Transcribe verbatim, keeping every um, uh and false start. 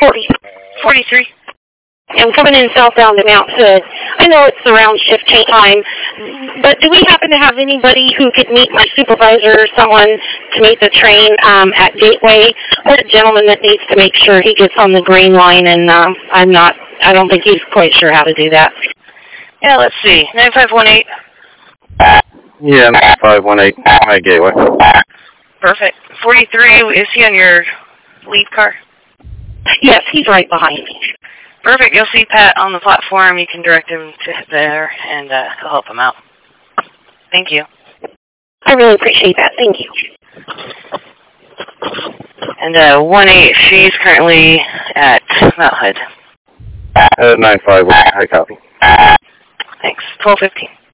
forty. forty-three. I'm coming in southbound to Mount Hood. I know it's around shift change time, but do we happen to have anybody who could meet my supervisor or someone to meet the train um, at Gateway? Or a gentleman that needs to make sure he gets on the green line, and um, I'm not, I don't think he's quite sure how to do that. Yeah, let's see. nine five one eight. Yeah, nine five one eight. Hi, Gateway. Perfect. forty-three, is he on your lead car? Yes, he's right behind me. Perfect. You'll see Pat on the platform. You can direct him to there, and uh, he'll help him out. Thank you. I really appreciate that. Thank you. And uh, one eight, she's currently at Mount Hood. Uh, nine five one eight. Hi, copy. Thanks. twelve fifteen.